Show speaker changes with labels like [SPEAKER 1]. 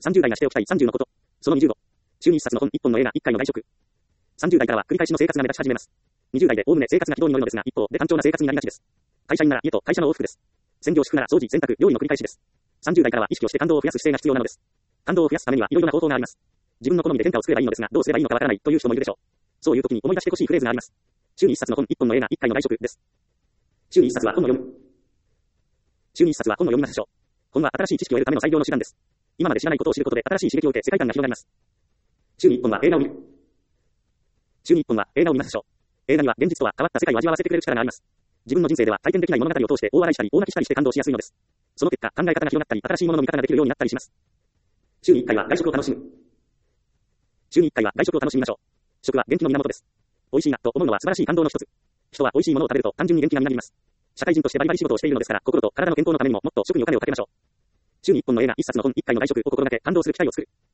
[SPEAKER 1] 30代がしておきたい30のこと。その20度。週に1冊の本1本の映画1回の外食。30代からは繰り返しの生活が目立ち始めます。20代でおおむね生活が軌道に乗るのですが、一方で単調な生活になりがちです。会社員なら家と会社の往復です。専業主婦なら掃除、洗濯、料理の繰り返しです。30代からは意識をして感動を増やす姿勢が必要なのです。感動を増やすためにはいろいろな方法があります。自分の好みで天下を作ればいいのですが、どうすればいいのかわからないという人もいるでしょう。そういう時に思い出してほしいフレーズがあります。週に1冊の本1本の映画1回の外食です。週に1冊は本を読む。週に1冊は本を読みましょう。本は新しい知識を得るための最良の手段です。今まで知らないことを知ることで新しい刺激を受け世界観が広がります。週に1本は映画を見る。週に1本は映画を見ましょう。映画には現実とは変わった世界を味わわせてくれる力があります。自分の人生では体験できない物語を通して大笑いしたり大泣きしたりして感動しやすいのです。その結果、考え方が広がったり新しいものの見方ができるようになったりします。週に1回は外食を楽しむ。週に1回は外食を楽しみましょう。食は元気の源です。美味しいなと思うのは素晴らしい感動の一つ。人は美味しいものを食べると単純に元気がになります。社会人としてバリバリ仕事をしているのですから、心と体の健康のためにももっと食にお金をかけましょう。週に1本の映画1冊の本1回の外食を心がけ感動する機会を作る。